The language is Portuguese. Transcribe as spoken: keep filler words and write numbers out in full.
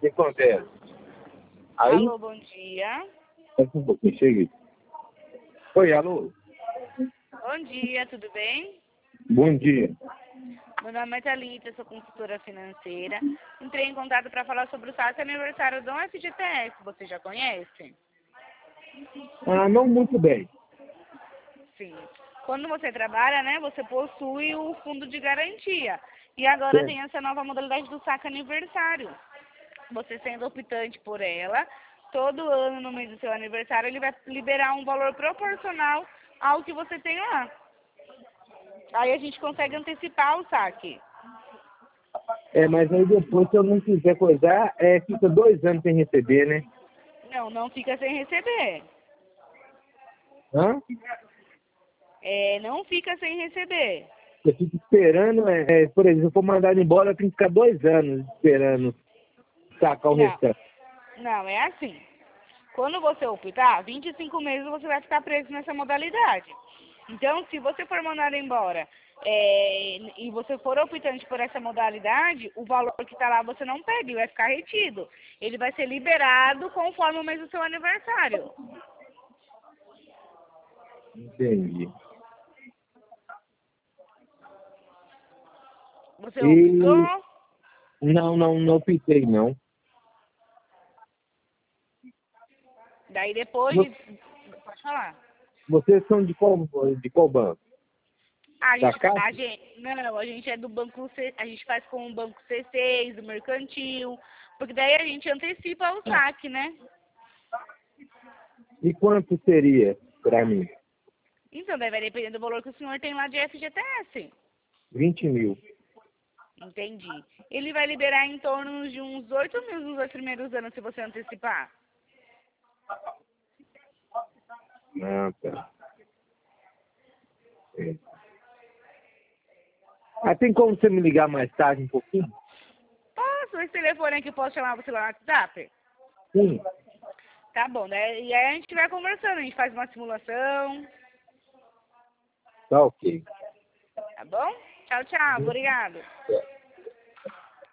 que acontece? Aí, Alô, bom dia. um pouquinho, cheguei. Oi, alô? Bom dia, tudo bem? Bom dia. Meu nome é Thalita, sou consultora financeira. Entrei em contato para falar sobre o saque aniversário do F G T S. Você já conhece? Ah, não muito bem. Sim. Quando você trabalha, né, você possui o fundo de garantia. E agora Certo. tem essa nova modalidade do saque aniversário. Você sendo optante por ela, todo ano no mês do seu aniversário, ele vai liberar um valor proporcional ao que você tem lá. Aí a gente consegue antecipar o saque. É, mas aí depois, se eu não quiser coisar, é, fica dois anos sem receber, né? Não, não fica sem receber. Hã? É, não fica sem receber. Eu fico esperando, é, é, por exemplo, se eu for mandado embora, eu tenho que ficar dois anos esperando sacar o Não, restante. não, é assim. Quando você optar, vinte e cinco meses você vai ficar preso nessa modalidade. Então, se você for mandado embora é, e você for optante por essa modalidade, o valor que está lá você não pega, ele vai ficar retido. Ele vai ser liberado conforme o mês do seu aniversário. Entendi. Você E optou? não, não, não optei, não. Daí depois Vo- de... Pode falar. Vocês são de qual, de qual banco? A Da gente, Caixa? a gente, não, a gente é do banco C, a gente faz com o banco C seis, do mercantil, porque daí a gente antecipa o saque, né? E quanto seria para mim? Então, daí vai depender do valor que o senhor tem lá de F G T S. Vinte mil. Entendi. Ele vai liberar em torno de uns oito mil nos dois primeiros anos se você antecipar. Ah, tá. É. Ah, tem como você me ligar mais tarde um pouquinho? Posso? Esse telefone aqui, posso chamar você lá no WhatsApp? Sim. Tá bom, né? E aí a gente vai conversando, a gente faz uma simulação, Tá ok. tá bom? Tchau, tchau. Obrigado. É.